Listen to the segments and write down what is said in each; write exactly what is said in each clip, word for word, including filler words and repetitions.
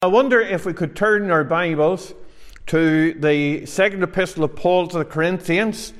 I wonder if we could turn our Bibles to the second epistle of Paul to the Corinthians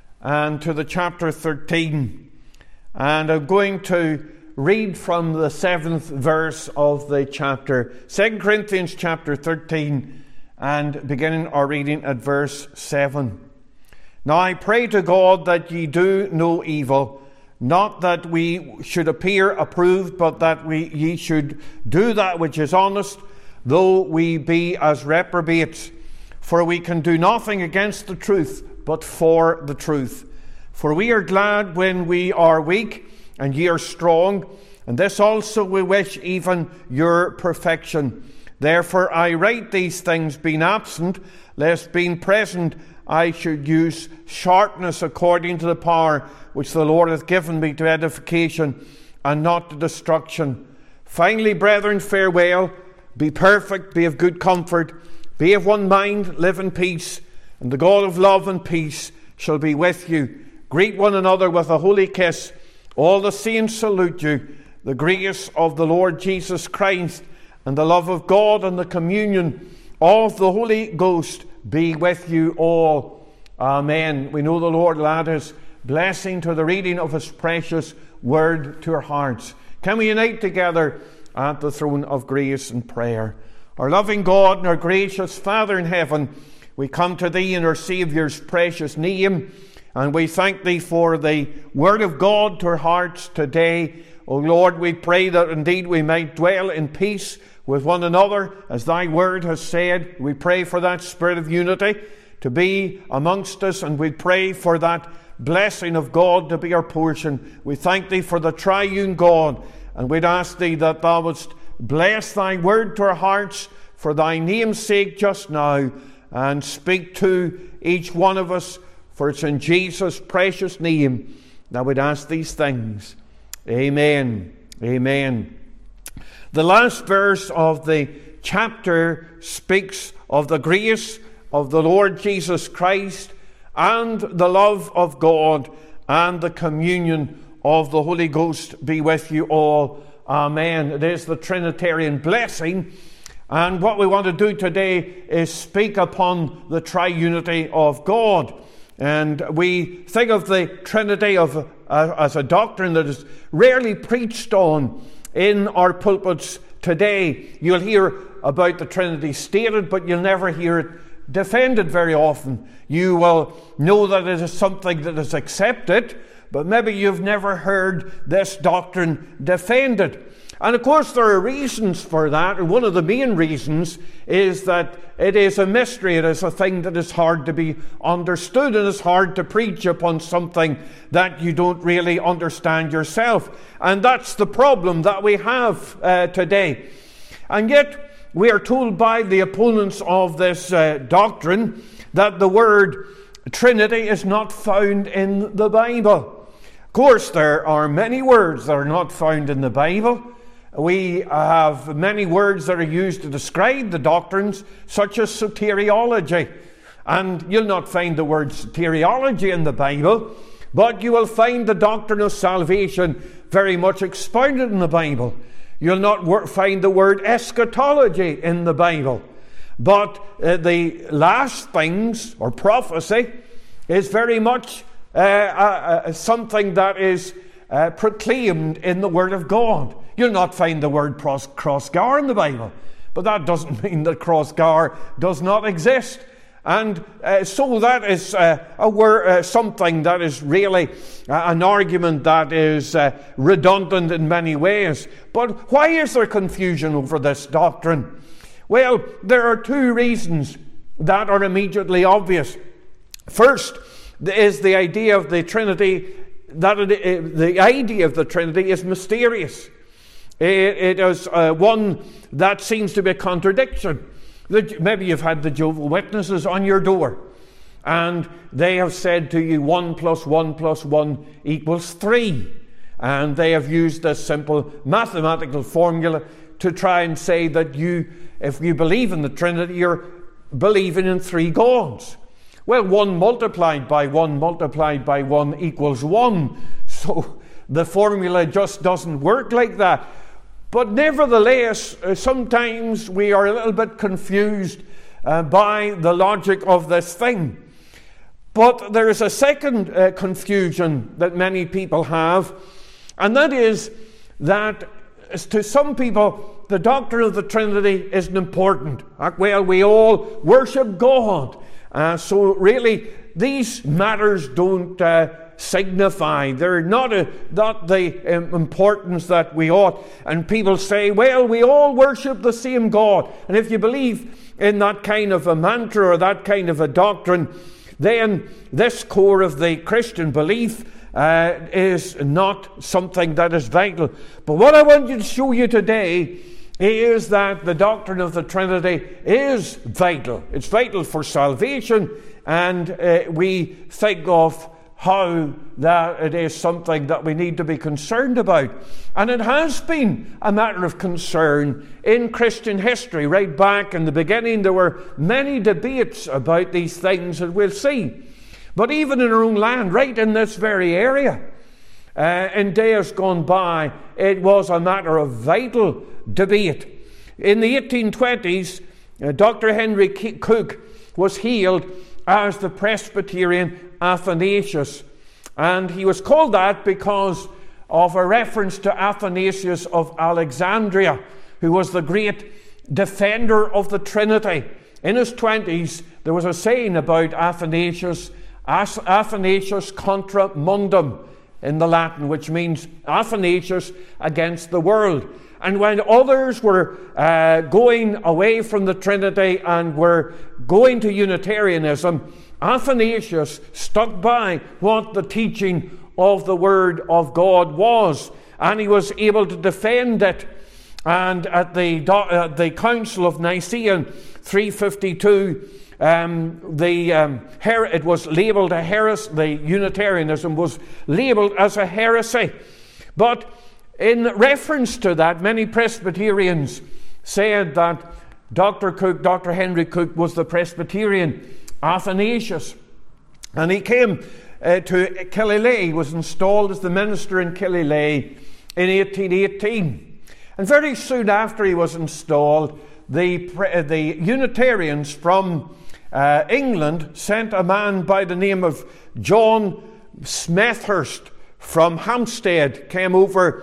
and to the chapter thirteen. And I'm going to read from the seventh verse of the chapter. Second Corinthians chapter thirteen, and beginning our reading at verse seven. Now I pray to God that ye do no evil, not that we should appear approved, but that we ye should do that which is honest, though we be as reprobates. For we can do nothing against the truth, but for the truth. For we are glad when we are weak, and ye are strong, and this also we wish, even your perfection. Therefore I write these things, being absent, lest being present I should use sharpness according to the power which the Lord hath given me to edification, and not to destruction. Finally, brethren, farewell. Be perfect, be of good comfort, be of one mind, live in peace, and the God of love and peace shall be with you. Greet one another with a holy kiss. All the saints salute you. The grace of the Lord Jesus Christ and the love of God and the communion of the Holy Ghost be with you all. Amen. We know the Lord will add his blessing to the reading of his precious word to our hearts. Can we unite together at the throne of grace and prayer? Our loving God and our gracious Father in heaven, we come to thee in our Saviour's precious name, and we thank thee for the word of God to our hearts today. O Lord, we pray that indeed we might dwell in peace with one another, as thy word has said. We pray for that spirit of unity to be amongst us, and we pray for that blessing of God to be our portion. We thank thee for the triune God, and we'd ask thee that thou wouldst bless thy word to our hearts for thy name's sake just now, and speak to each one of us, for it's in Jesus' precious name that we'd ask these things. Amen. Amen. The last verse of the chapter speaks of the grace of the Lord Jesus Christ and the love of God and the communion of the Holy Ghost be with you all. Amen. It is the Trinitarian blessing. And what we want to do today is speak upon the triunity of God. And we think of the Trinity of uh, as a doctrine that is rarely preached on in our pulpits today. You'll hear about the Trinity stated, but you'll never hear it defended very often. You will know that it is something that is accepted, but maybe you've never heard this doctrine defended. And of course there are reasons for that, and one of the main reasons is that it is a mystery. It is a thing that is hard to be understood, and it's hard to preach upon something that you don't really understand yourself. And that's the problem that we have uh, today. And yet we are told by the opponents of this uh, doctrine that the word Trinity is not found in the Bible. Of course, there are many words that are not found in the Bible. We have many words that are used to describe the doctrines, such as soteriology. And you'll not find the word soteriology in the Bible, but you will find the doctrine of salvation very much expounded in the Bible. You'll not find the word eschatology in the Bible. But uh, the last things, or prophecy, is very much uh, uh, uh, something that is uh, proclaimed in the Word of God. You'll not find the word cross-gar in the Bible, but that doesn't mean that cross-gar does not exist. And uh, so that is uh, a word, uh, something that is really uh, an argument that is uh, redundant in many ways. But why is there confusion over this doctrine? Well, there are two reasons that are immediately obvious. First is the idea of the Trinity, that it, the idea of the Trinity is mysterious. It, it is uh, one that seems to be a contradiction. Maybe you've had the Jehovah's Witnesses on your door, and they have said to you one plus one plus one equals three. And they have used this simple mathematical formula to try and say that you, if you believe in the Trinity, you're believing in three gods. Well, one multiplied by one multiplied by one equals one. So the formula just doesn't work like that. But nevertheless, uh, sometimes we are a little bit confused uh, by the logic of this thing. But there is a second uh, confusion that many people have, and that is that to some people, the doctrine of the Trinity isn't important. Well, we all worship God. Uh, so really, these matters don't uh, signify. They're not, a, not the um, importance that we ought. And people say, well, we all worship the same God. And if you believe in that kind of a mantra or that kind of a doctrine, then this core of the Christian belief uh, is not something that is vital. But what I want you to show you today is that the doctrine of the Trinity is vital. It's vital for salvation, and uh, we think of how that it is something that we need to be concerned about. And it has been a matter of concern in Christian history. Right back in the beginning, there were many debates about these things, and we'll see. But even in our own land, right in this very area, uh, in days gone by, it was a matter of vital debate. In the eighteen twenties, uh, Doctor Henry Cook was hailed as the Presbyterian Athanasius, and he was called that because of a reference to Athanasius of Alexandria, who was the great defender of the Trinity. In his twenties, there was a saying about Athanasius, Athanasius contra mundum in the Latin, which means Athanasius against the world. And when others were uh, going away from the Trinity and were going to Unitarianism, Athanasius stuck by what the teaching of the Word of God was, and he was able to defend it. And at the, uh, the Council of Nicaea in three fifty-two, um, the um, her- it was labelled a heresy. The Unitarianism was labelled as a heresy. But in reference to that, many Presbyterians said that Doctor Cook, Doctor Henry Cook, was the Presbyterian Athanasius. And he came uh, to Killilea. He was installed as the minister in Killilea in eighteen eighteen. And very soon after he was installed, the, the Unitarians from uh, England sent a man by the name of John Smethurst from Hampstead, came over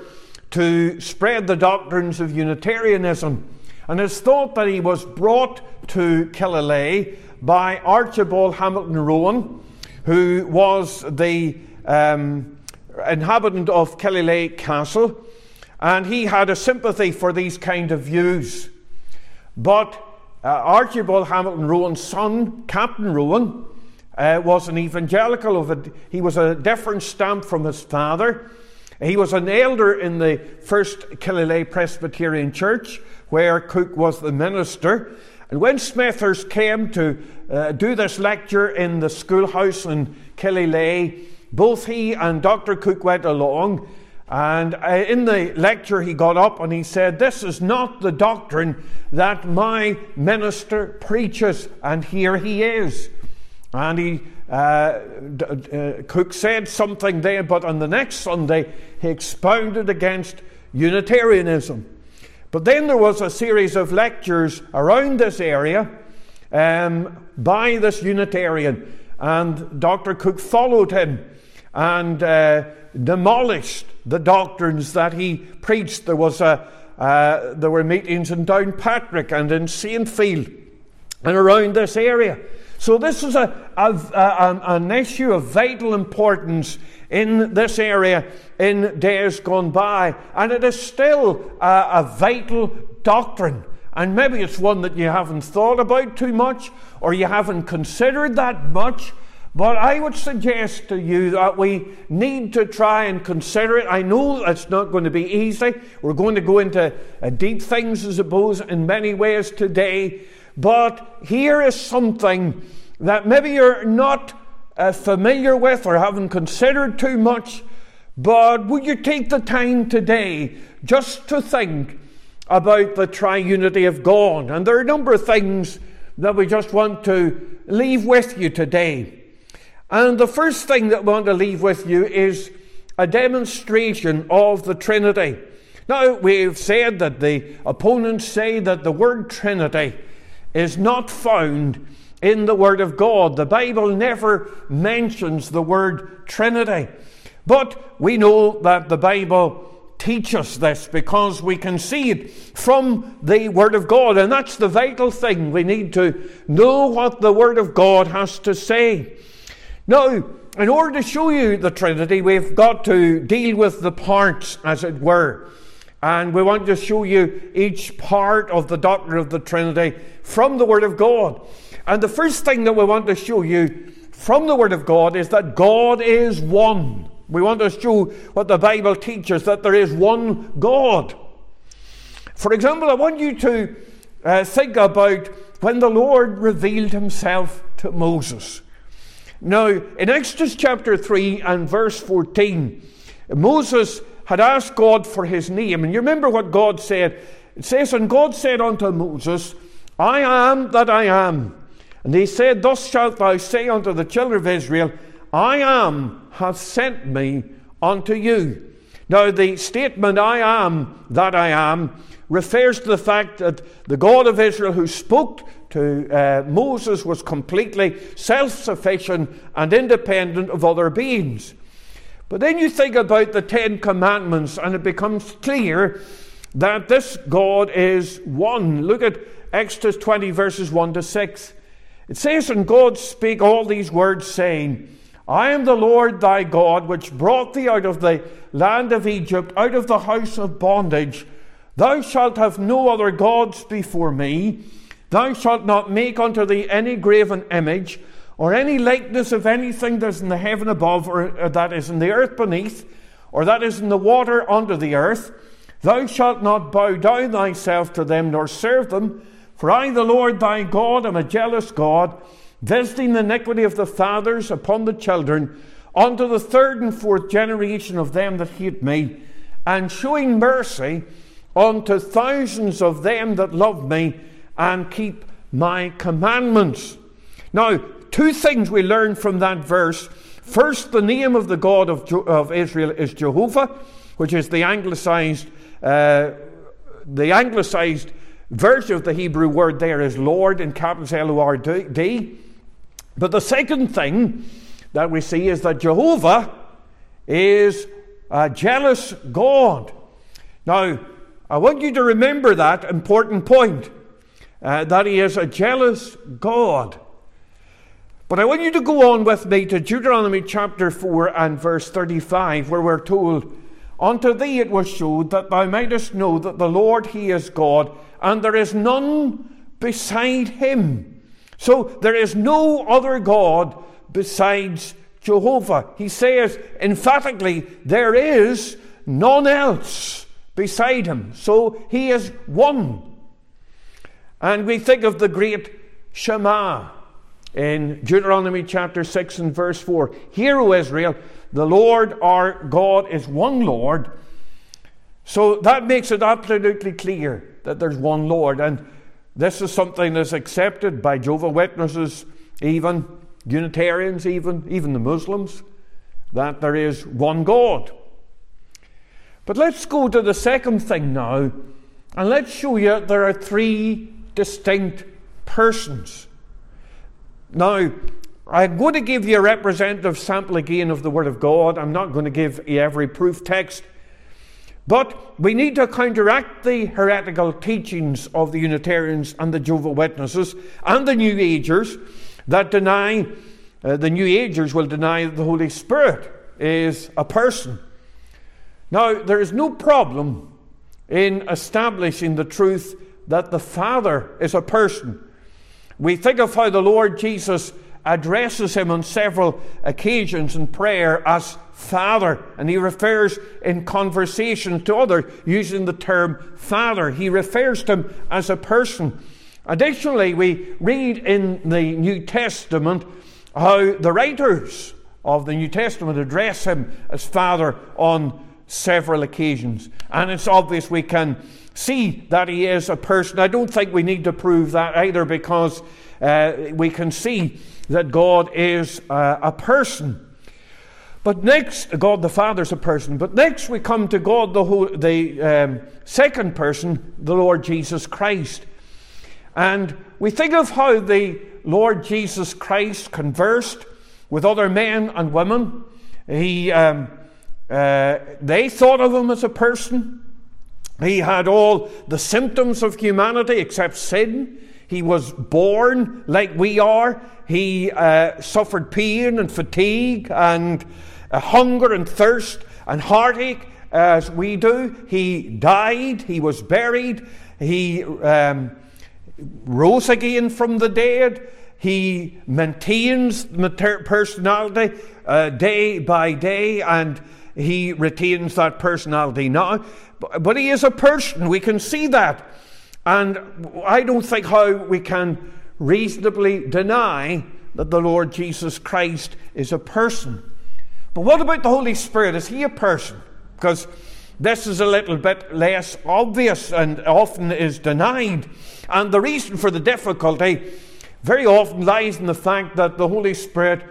to spread the doctrines of Unitarianism. And it's thought that he was brought to Killilea by Archibald Hamilton Rowan, who was the um, inhabitant of Killilea Castle, and he had a sympathy for these kind of views. But uh, Archibald Hamilton Rowan's son, Captain Rowan, uh, was an evangelical. Of a, he was a different stamp from his father. He was an elder in the first Killilea Presbyterian Church, where Cook was the minister. And when Smethurst came to uh, do this lecture in the schoolhouse in Killilea, both he and Doctor Cook went along. And uh, in the lecture he got up and he said, "This is not the doctrine that my minister preaches." And here he is. And he uh, uh, Cook said something there, but on the next Sunday he expounded against Unitarianism. But then there was a series of lectures around this area um, by this Unitarian, and Doctor Cook followed him and uh, demolished the doctrines that he preached. There was a uh, there were meetings in Downpatrick and in Saintfield and around this area. So this is a, a, a an issue of vital importance in this area in days gone by, and it is still a, a vital doctrine. And maybe it's one that you haven't thought about too much, or you haven't considered that much. But I would suggest to you that we need to try and consider it. I know it's not going to be easy. We're going to go into uh, deep things, I suppose, in many ways today. But here is something that maybe you're not uh, familiar with or haven't considered too much. But would you take the time today just to think about the triunity of God? And there are a number of things that we just want to leave with you today. And the first thing that we want to leave with you is a demonstration of the Trinity. Now, we've said that the opponents say that the word Trinity is not found in the Word of God. The Bible never mentions the word Trinity. But we know that the Bible teaches us this because we can see it from the Word of God. And that's the vital thing. We need to know what the Word of God has to say. Now, in order to show you the Trinity, we've got to deal with the parts, as it were. And we want to show you each part of the doctrine of the Trinity from the Word of God. And the first thing that we want to show you from the Word of God is that God is one. We want to show what the Bible teaches, that there is one God. For example, I want you to uh, think about when the Lord revealed himself to Moses. Now, in Exodus chapter three and verse fourteen, Moses had asked God for his name. And you remember what God said? It says, "And God said unto Moses, I am that I am. And he said, Thus shalt thou say unto the children of Israel, I am hath sent me unto you." Now, the statement, "I am that I am," refers to the fact that the God of Israel who spoke to uh, Moses was completely self-sufficient and independent of other beings. But then you think about the Ten Commandments and it becomes clear that this God is one. Look at Exodus twenty verses one to six. It says, "And God spake all these words, saying, I am the Lord thy God, which brought thee out of the land of Egypt, out of the house of bondage. Thou shalt have no other gods before me. Thou shalt not make unto thee any graven image, or any likeness of anything that is in the heaven above, or that is in the earth beneath, or that is in the water under the earth. Thou shalt not bow down thyself to them, nor serve them. For I, the Lord thy God, am a jealous God, visiting the iniquity of the fathers upon the children, unto the third and fourth generation of them that hate me, and showing mercy unto thousands of them that love me, and keep my commandments." Now, two things we learn from that verse. First, the name of the God of, jo- of Israel is Jehovah, which is the anglicized, uh, the anglicized version of the Hebrew word there is Lord in capitals L O R D. But the second thing that we see is that Jehovah is a jealous God. Now, I want you to remember that important point, uh, that he is a jealous God. But I want you to go on with me to Deuteronomy chapter four and verse thirty-five, where we're told, "Unto thee it was showed that thou mightest know that the Lord he is God, and there is none beside him." So there is no other God besides Jehovah. He says emphatically, there is none else beside him. So he is one. And we think of the great Shema in Deuteronomy chapter six and verse four. "Hear, O Israel, the Lord our God is one Lord." So that makes it absolutely clear that there's one Lord. And this is something that's accepted by Jehovah's Witnesses, even Unitarians, even, even the Muslims, that there is one God. But let's go to the second thing now, and let's show you there are three distinct persons. Now, I'm going to give you a representative sample again of the Word of God. I'm not going to give you every proof text. But we need to counteract the heretical teachings of the Unitarians and the Jehovah's Witnesses and the New Agers that deny, uh, the New Agers will deny that the Holy Spirit is a person. Now, there is no problem in establishing the truth that the Father is a person. We think of how the Lord Jesus addresses him on several occasions in prayer as Father, and he refers in conversation to others using the term Father. He refers to him as a person. Additionally, we read in the New Testament how the writers of the New Testament address him as Father on several occasions. And it's obvious we can see that he is a person. I don't think we need to prove that either, because uh, we can see that God is uh, a person. But next, God the Father is a person. But next we come to God the, whole, the um, second person, the Lord Jesus Christ. And we think of how the Lord Jesus Christ conversed with other men and women. He, um, uh, they thought of him as a person. He had all the symptoms of humanity except sin. He was born like we are. He uh, suffered pain and fatigue and uh, hunger and thirst and heartache as we do. He died. He was buried. He um, rose again from the dead. He maintains personality uh, day by day, and he retains that personality now. But, but he is a person. We can see that. And I don't think how we can reasonably deny that the Lord Jesus Christ is a person. But what about the Holy Spirit? Is he a person? Because this is a little bit less obvious and often is denied. And the reason for the difficulty very often lies in the fact that the Holy Spirit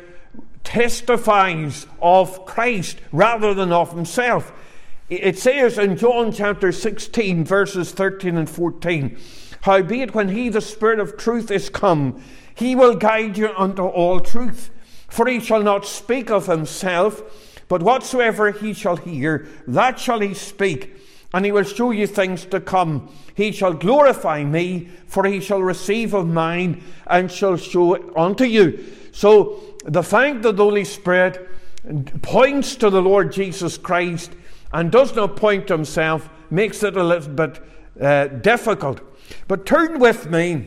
testifies of Christ rather than of himself. It says in John chapter sixteen, verses thirteen and fourteen, "Howbeit when he, the Spirit of truth, is come, he will guide you unto all truth. For he shall not speak of himself, but whatsoever he shall hear, that shall he speak. And he will show you things to come. He shall glorify me, for he shall receive of mine, and shall show it unto you." So the fact that the Holy Spirit points to the Lord Jesus Christ and does not point to himself makes it a little bit uh, difficult. But turn with me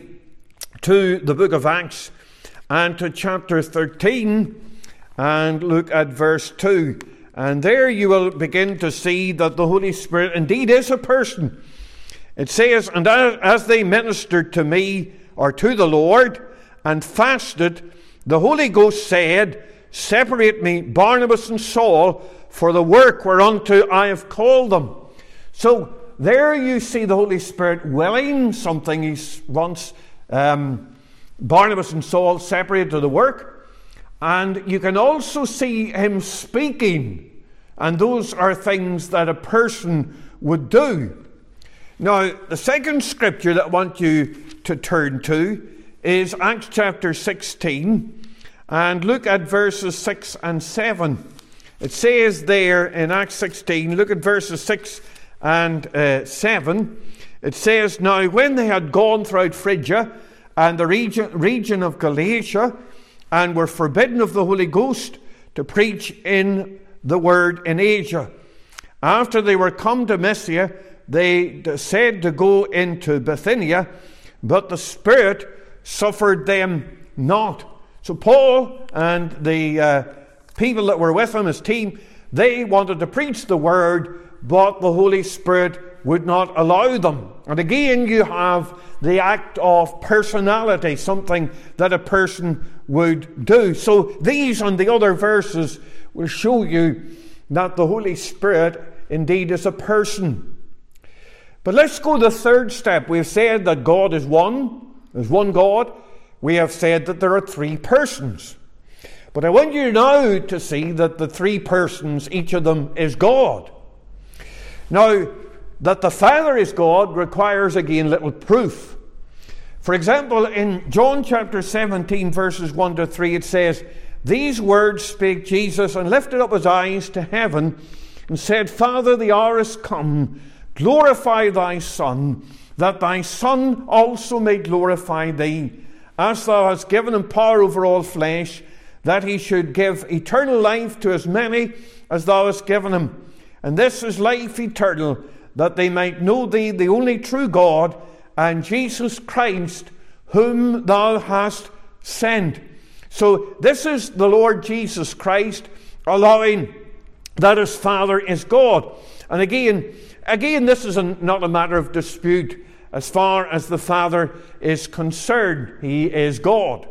to the book of Acts and to chapter thirteen and look at verse two. And there you will begin to see that the Holy Spirit indeed is a person. It says, "And as they ministered to me," or to the Lord, "and fasted, the Holy Ghost said, Separate me Barnabas and Saul for the work whereunto I have called them." So there you see the Holy Spirit willing something. He wants um, Barnabas and Saul separated to the work. And you can also see him speaking. And those are things that a person would do. Now, the second scripture that I want you to turn to is Acts chapter sixteen. And look at verses six and seven. It says there in Acts sixteen, look at verses six and uh, seven. It says, "Now when they had gone throughout Phrygia and the region, region of Galatia, and were forbidden of the Holy Ghost to preach in the word in Asia, after they were come to Mysia, they said to go into Bithynia, but the Spirit suffered them not." So Paul and the uh, people that were with him, his team, they wanted to preach the word, but the Holy Spirit would not allow them. And again, you have the act of personality, something that a person would do. So these and the other verses will show you that the Holy Spirit indeed is a person. But let's go to the third step. We've said that God is one. There's one God. We have said that there are three persons. But I want you now to see that the three persons, each of them is God. Now, that the Father is God requires again little proof. For example, in John chapter seventeen, verses one to three, it says, "These words spake Jesus, and lifted up his eyes to heaven, and said, Father, the hour is come. Glorify thy Son, that thy Son also may glorify thee, as thou hast given him power over all flesh, that he should give eternal life to as many as thou hast given him. And this is life eternal, that they might know thee, the only true God, and Jesus Christ, whom thou hast sent." So this is the Lord Jesus Christ allowing that his Father is God. And again, again, this is a, not a matter of dispute. As far as the Father is concerned, he is God.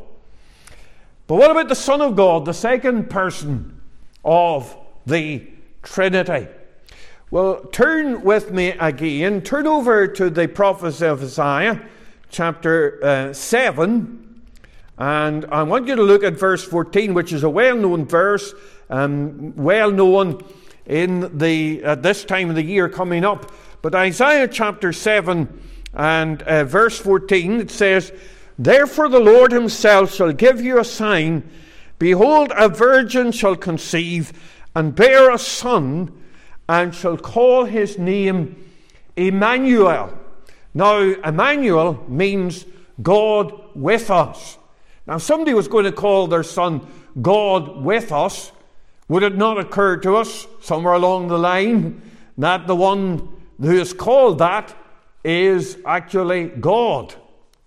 But what about the Son of God, the second person of the Trinity? Well, turn with me again. Turn over to the prophecy of Isaiah, chapter uh, seven. And I want you to look at verse fourteen, which is a well-known verse um, well known in the at this time of the year coming up. But Isaiah chapter seven and uh, verse fourteen, it says, "Therefore the Lord himself shall give you a sign. Behold, a virgin shall conceive and bear a son, and shall call his name Emmanuel." Now, Emmanuel means God with us. Now, if somebody was going to call their son God with us, would it not occur to us somewhere along the line that the one who is called that is actually God?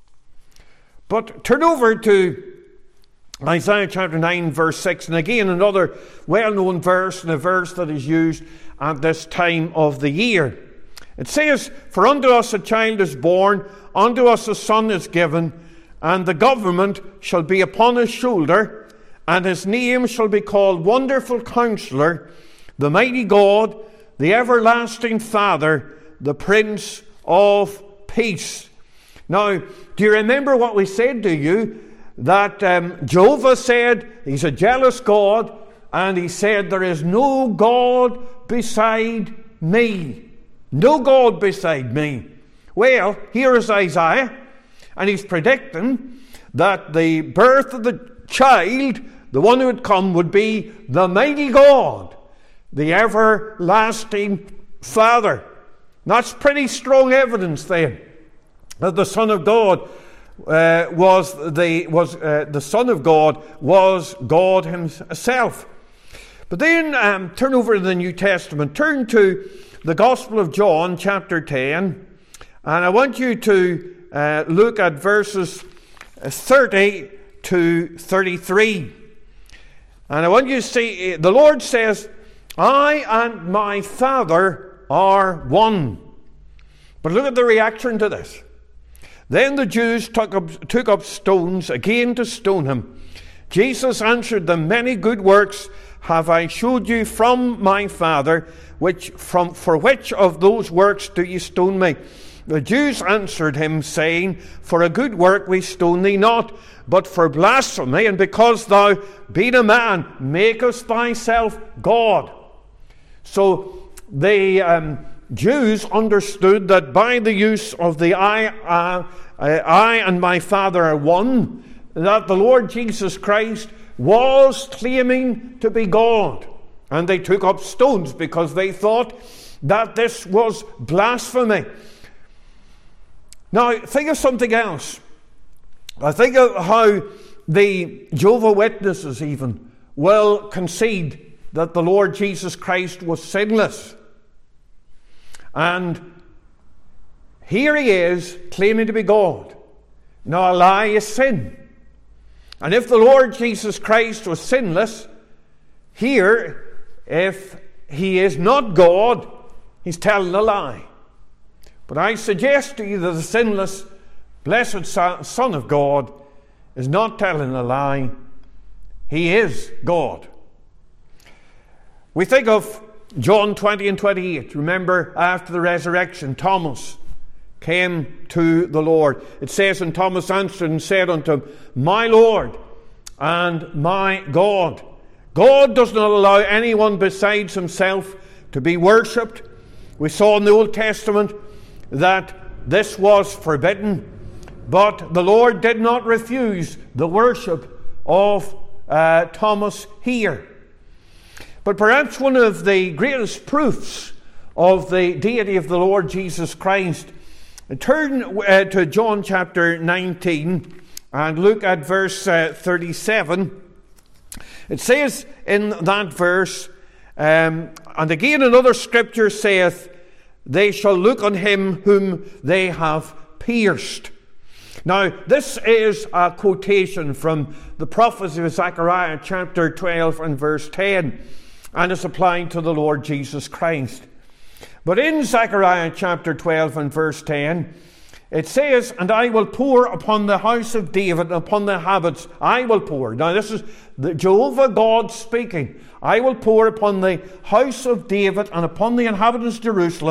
But turn over to Isaiah chapter nine, verse six, and again another well-known verse, and a verse that is used at this time of the year. It says, "For unto us a child is born, unto us a son is given, and the government shall be upon his shoulder, and his name shall be called Wonderful Counselor, the Mighty God, the Everlasting Father, the Prince of Peace." Now, do you remember what we said to you? That um, Jehovah said he's a jealous God, and he said there is no God beside me. No God beside me. Well, here is Isaiah, and he's predicting that the birth of the child, the one who would come, would be the mighty God, the everlasting Father. That's pretty strong evidence then that the Son of God uh, was the was uh, the Son of God was God himself. But then um, turn over to the New Testament. Turn to the Gospel of John, chapter ten, and I want you to uh, look at verses thirty to thirty-three. And I want you to see, the Lord says, "I and my Father are one." But look at the reaction to this. "Then the Jews took up, took up stones again to stone him. Jesus answered them, Many good works have I showed you from my Father. Which from for which of those works do you stone me? The Jews answered him, saying, For a good work we stone thee not, but for blasphemy, and because thou, being a man, makest thyself God." So the um, Jews understood that by the use of the I, uh, I and my Father are one, that the Lord Jesus Christ was claiming to be God. And they took up stones because they thought that this was blasphemy. Now, think of something else. I think of how the Jehovah's Witnesses even will concede that the Lord Jesus Christ was sinless. And here he is claiming to be God. Now, a lie is sin. And if the Lord Jesus Christ was sinless, here, if he is not God, he's telling a lie. But I suggest to you that the sinless, blessed Son of God is not telling a lie. He is God. We think of John twenty and twenty-eight. Remember, after the resurrection, Thomas came to the Lord. It says, "And Thomas answered and said unto him, My Lord and my God." God does not allow anyone besides himself to be worshipped. We saw in the Old Testament that this was forbidden, but the Lord did not refuse the worship of uh, Thomas here. But perhaps one of the greatest proofs of the deity of the Lord Jesus Christ, turn uh, to John chapter nineteen and look at verse uh, thirty-seven. It says in that verse, um, "And again another scripture saith, They shall look on him whom they have pierced." Now, this is a quotation from the prophecy of Zechariah chapter twelve and verse ten, and it's applying to the Lord Jesus Christ. But in Zechariah chapter twelve and verse ten, it says, "And I will pour upon the house of David and upon the habits, I will pour." Now this is the Jehovah God speaking. "I will pour upon the house of David and upon the inhabitants of Jerusalem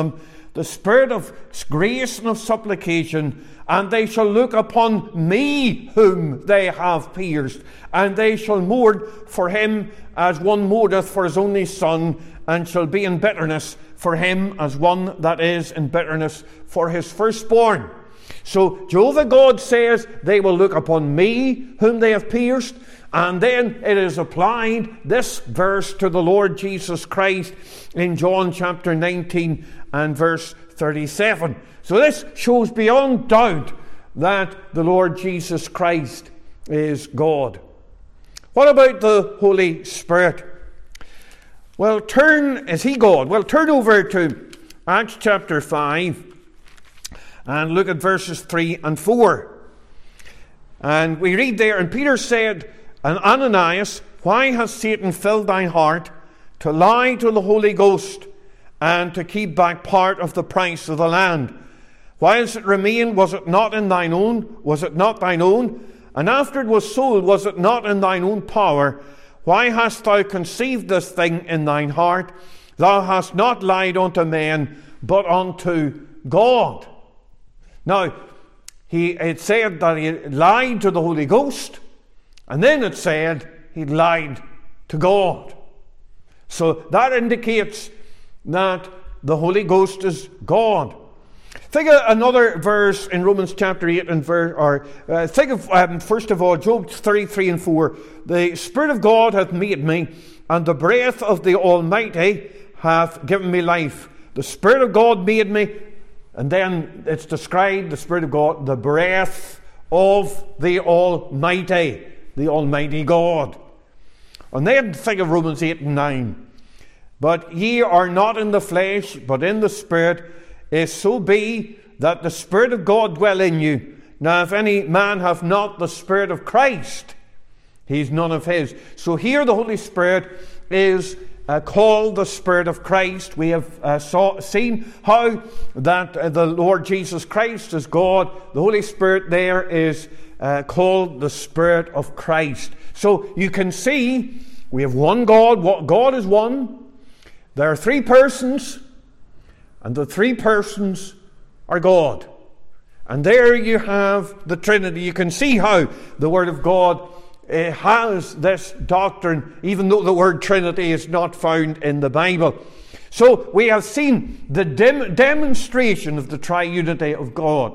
the spirit of grace and of supplication, and they shall look upon me whom they have pierced, and they shall mourn for him as one mourneth for his only son, and shall be in bitterness for him as one that is in bitterness for his firstborn. So Jehovah God says, they will look upon me whom they have pierced, and then it is applied, this verse, to the Lord Jesus Christ in John chapter nineteen and verse thirty-seven. So this shows beyond doubt that the Lord Jesus Christ is God. What about the Holy Spirit? Well, turn, is he God? Well, turn over to Acts chapter five and look at verses three and four. And we read there, and Peter said, and Ananias, why has Satan filled thy heart to lie to the Holy Ghost and to keep back part of the price of the land? Whilst it remained, was it not in thine own? Was it not thine own? And after it was sold, was it not in thine own power? Why hast thou conceived this thing in thine heart? Thou hast not lied unto men, but unto God. Now, he it said that he lied to the Holy Ghost, and then it said he lied to God. So that indicates that the Holy Ghost is God. Think of another verse in Romans chapter eight and verse, or uh, think of um, first of all Job thirty-three and four. The Spirit of God hath made me, and the breath of the Almighty hath given me life. The Spirit of God made me, and then it's described, the Spirit of God, the breath of the Almighty, the Almighty God. And then think of Romans eight and nine. But ye are not in the flesh, but in the Spirit, if so be that the Spirit of God dwell in you. Now if any man have not the Spirit of Christ, he is none of his. So here the Holy Spirit is uh, called the Spirit of Christ. We have uh, saw, seen how that uh, the Lord Jesus Christ is God. The Holy Spirit there is uh, called the Spirit of Christ. So you can see we have one God. God is one. There are three persons, and the three persons are God. And there you have the Trinity. You can see how the Word of God uh, has this doctrine, even though the word Trinity is not found in the Bible. So we have seen the dem- demonstration of the triunity of God.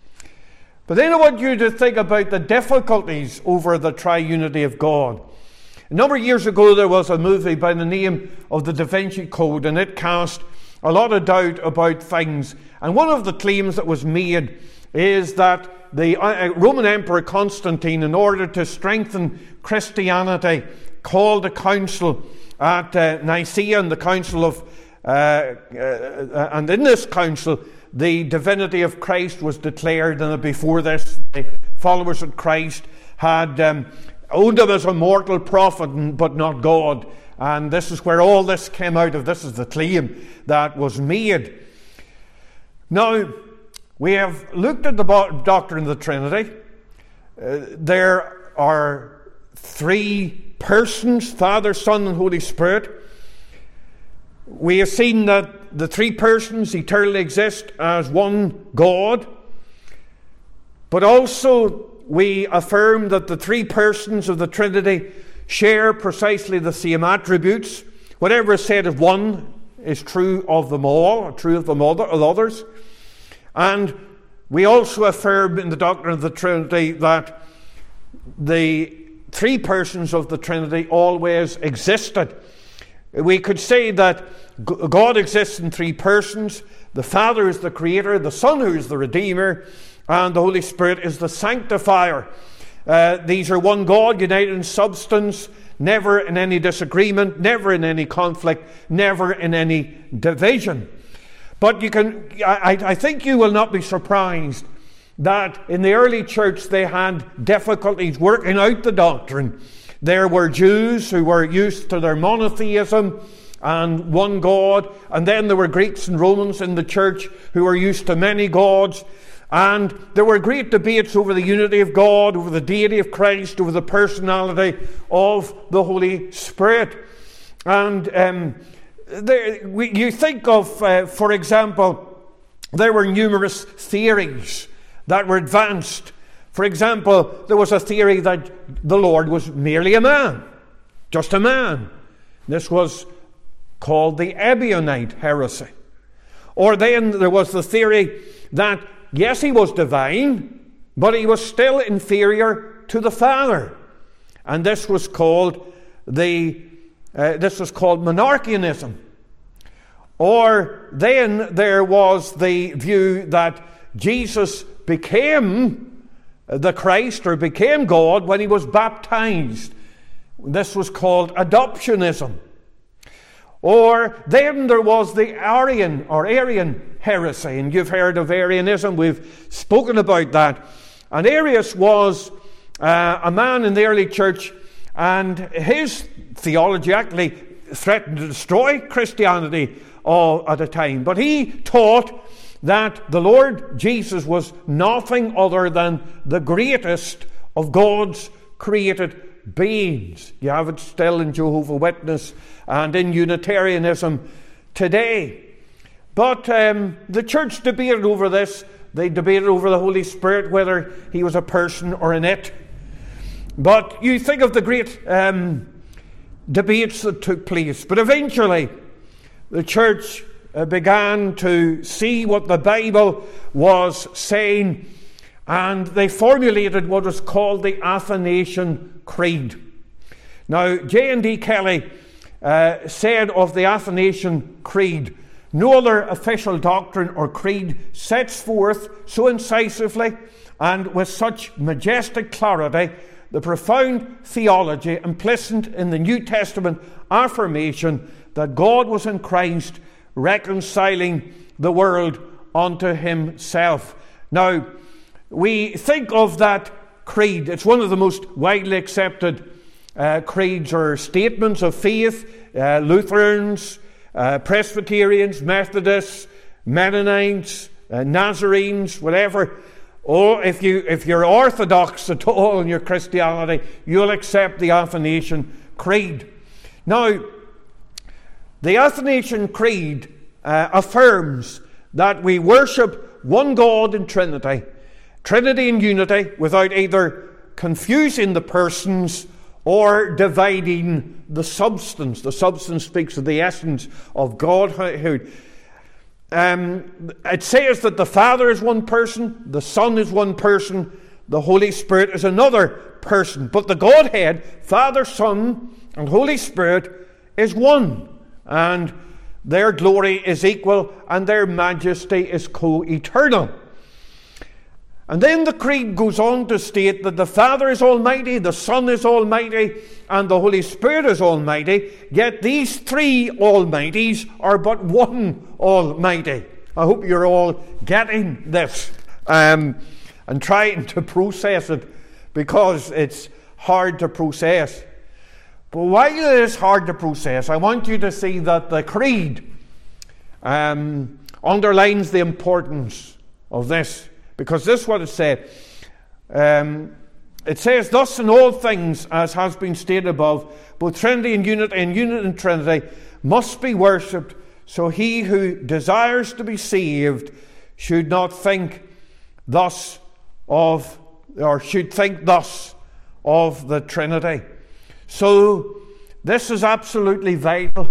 But then I want you to think about the difficulties over the triunity of God. A number of years ago there was a movie by the name of The Da Vinci Code, and it cast a lot of doubt about things. And one of the claims that was made is that the Roman Emperor Constantine, in order to strengthen Christianity, called a council at uh, Nicaea, and the council of uh, uh, and in this council the divinity of Christ was declared, and before this the followers of Christ had um, owned him as a mortal prophet but not God. And this is where all this came out of. This is the claim that was made. Now, we have looked at the doctrine of the Trinity. Uh, there are three persons, Father, Son, and Holy Spirit. We have seen that the three persons eternally exist as one God. But also we affirm that the three persons of the Trinity share precisely the same attributes. Whatever is said of one is true of them all, or true of them all, of others. And we also affirm in the doctrine of the Trinity that the three persons of the Trinity always existed. We could say that God exists in three persons. The Father is the Creator, the Son who is the Redeemer, and the Holy Spirit is the Sanctifier. Uh, these are one God, united in substance, never in any disagreement, never in any conflict, never in any division. But you can, I, I think you will not be surprised that in the early church they had difficulties working out the doctrine. There were Jews who were used to their monotheism and one God, and then there were Greeks and Romans in the church who were used to many gods. And there were great debates over the unity of God, over the deity of Christ, over the personality of the Holy Spirit. And um, there, we, you think of, uh, for example, there were numerous theories that were advanced. For example, there was a theory that the Lord was merely a man, just a man. This was called the Ebionite heresy. Or then there was the theory that, yes, he was divine, but he was still inferior to the Father. And this was called the uh, this was called monarchianism. Or then there was the view that Jesus became the Christ or became God when he was baptized. This was called adoptionism. Or then there was the Arian or Arian heresy, and you've heard of Arianism. We've spoken about that. And Arius was uh, a man in the early church, and his theology actually threatened to destroy Christianity all at a time. But he taught that the Lord Jesus was nothing other than the greatest of God's created beings. You have it still in Jehovah's Witness and in Unitarianism today. But um, the church debated over this. They debated over the Holy Spirit, whether he was a person or an it. But you think of the great um, debates that took place. But eventually, the church uh, began to see what the Bible was saying, and they formulated what was called the Athanasian Creed. Now, J and D Kelly uh, said of the Athanasian Creed, "No other official doctrine or creed sets forth so incisively and with such majestic clarity the profound theology implicit in the New Testament affirmation that God was in Christ reconciling the world unto himself." Now, we think of that creed. It's one of the most widely accepted uh, creeds or statements of faith. Uh, Lutherans, uh, Presbyterians, Methodists, Mennonites, uh, Nazarenes, whatever. Or if, you, if you're orthodox at all in your Christianity, you'll accept the Athanasian Creed. Now, the Athanasian Creed uh, affirms that we worship one God in Trinity, Trinity and unity, without either confusing the persons or dividing the substance. The substance speaks of the essence of Godhood. Um, it says that the Father is one person, the Son is one person, the Holy Spirit is another person. But the Godhead, Father, Son, and Holy Spirit, is one. And their glory is equal, and their majesty is co-eternal. And then the Creed goes on to state that the Father is almighty, the Son is almighty, and the Holy Spirit is almighty, yet these three almighties are but one almighty. I hope you're all getting this um, and trying to process it, because it's hard to process. But while it is hard to process, I want you to see that the Creed um, underlines the importance of this. Because this is what it said. Um, it says, "Thus in all things, as has been stated above, both Trinity and unity and unity and Trinity must be worshipped, so he who desires to be saved should not think thus of, or should think thus of the Trinity." So this is absolutely vital.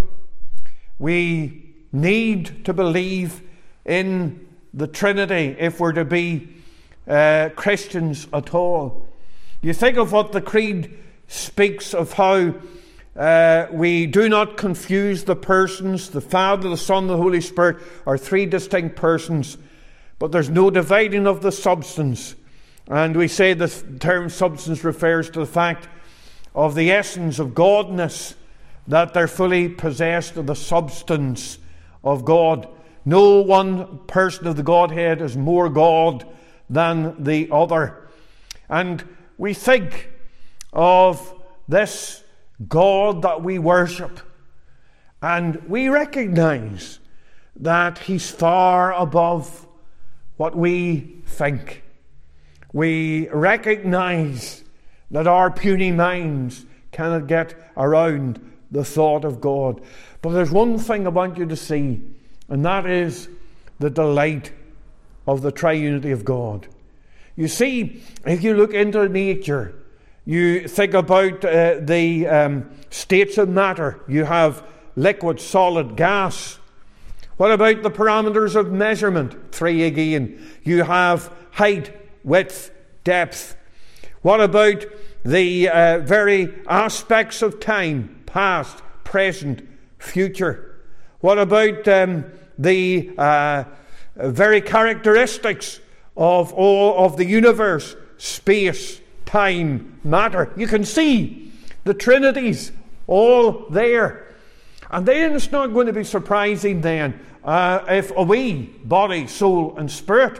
We need to believe in the Trinity if we're to be uh, Christians at all. You think of what the Creed speaks of, how uh, we do not confuse the persons. The Father, the Son, the Holy Spirit are three distinct persons, but there's no dividing of the substance. And we say the term substance refers to the fact of the essence of Godness, that they're fully possessed of the substance of God. No one person of the Godhead is more God than the other. And we think of this God that we worship, and we recognize that he's far above what we think. We recognize that our puny minds cannot get around the thought of God. But there's one thing I want you to see, and that is the delight of the triunity of God. You see, if you look into nature, you think about uh, the um, states of matter. You have liquid, solid, gas. What about the parameters of measurement? Three again. You have height, width, depth. What about the uh, very aspects of time? Past, present, future. What about um, the uh, very characteristics of all of the universe? Space, time, matter. You can see the Trinities all there. And then it's not going to be surprising then uh, if we, body, soul and spirit,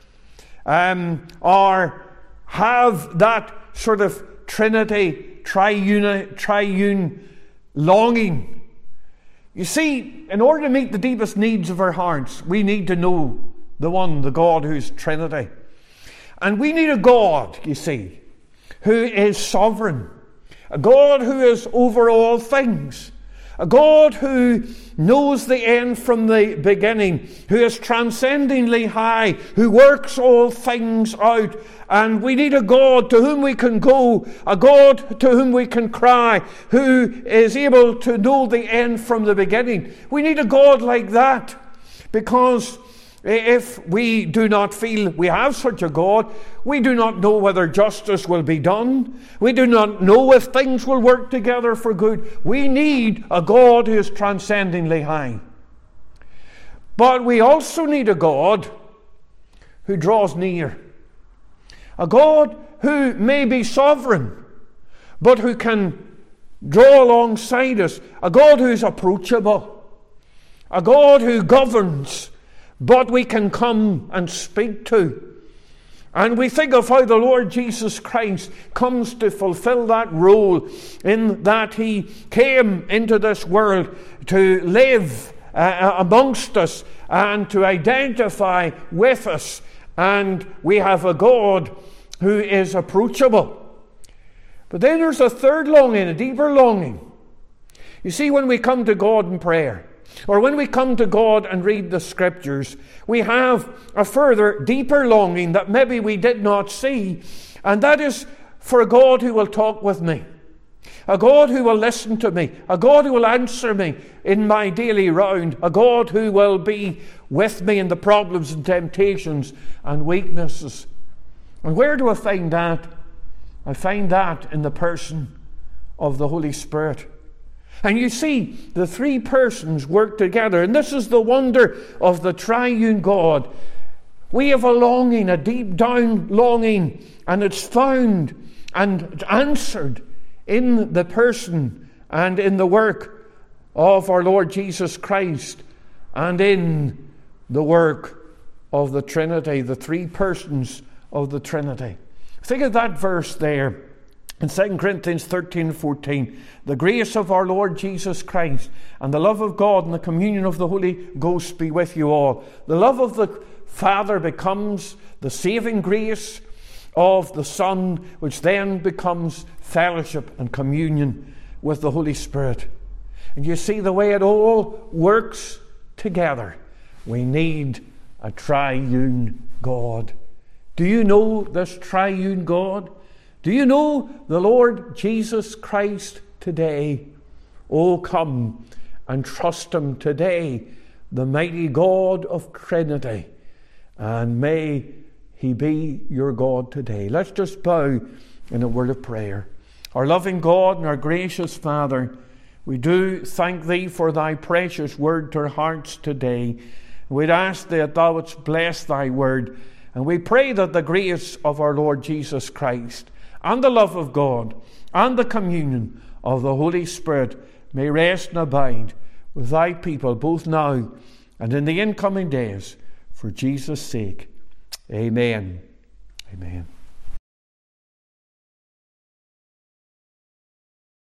um, are, have that sort of Trinity, triune, triune longing. You see, in order to meet the deepest needs of our hearts, we need to know the one, the God who's Trinity. And we need a God, you see, who is sovereign, a God who is over all things, a God who knows the end from the beginning, who is transcendently high, who works all things out. And we need a God to whom we can go, a God to whom we can cry, who is able to know the end from the beginning. We need a God like that, because if we do not feel we have such a God, we do not know whether justice will be done. We do not know if things will work together for good. We need a God who is transcendently high. But we also need a God who draws near. A God who may be sovereign, but who can draw alongside us. A God who is approachable. A God who governs, but we can come and speak to. And we think of how the Lord Jesus Christ comes to fulfill that role, in that he came into this world to live uh, amongst us and to identify with us. And we have a God who is approachable. But then there's a third longing, a deeper longing. You see, when we come to God in prayer, or when we come to God and read the Scriptures, we have a further, deeper longing that maybe we did not see, and that is for a God who will talk with me, a God who will listen to me, a God who will answer me in my daily round, a God who will be with me in the problems and temptations and weaknesses. And where do I find that? I find that in the person of the Holy Spirit. And you see, the three persons work together. And this is the wonder of the triune God. We have a longing, a deep down longing, and it's found and answered in the person and in the work of our Lord Jesus Christ, and in the work of the Trinity, the three persons of the Trinity. Think of that verse there. In Second Corinthians thirteen and fourteen, the grace of our Lord Jesus Christ and the love of God and the communion of the Holy Ghost be with you all. The love of the Father becomes the saving grace of the Son, which then becomes fellowship and communion with the Holy Spirit. And you see the way it all works together. We need a triune God. Do you know this triune God? Do you know the Lord Jesus Christ today? Oh, come and trust him today, the mighty God of Trinity. And may he be your God today. Let's just bow in a word of prayer. Our loving God and our gracious Father, we do thank thee for thy precious word to our hearts today. We'd ask that thou wouldst bless thy word. And we pray that the grace of our Lord Jesus Christ and the love of God and the communion of the Holy Spirit may rest and abide with thy people, both now and in the incoming days, for Jesus' sake. Amen. Amen.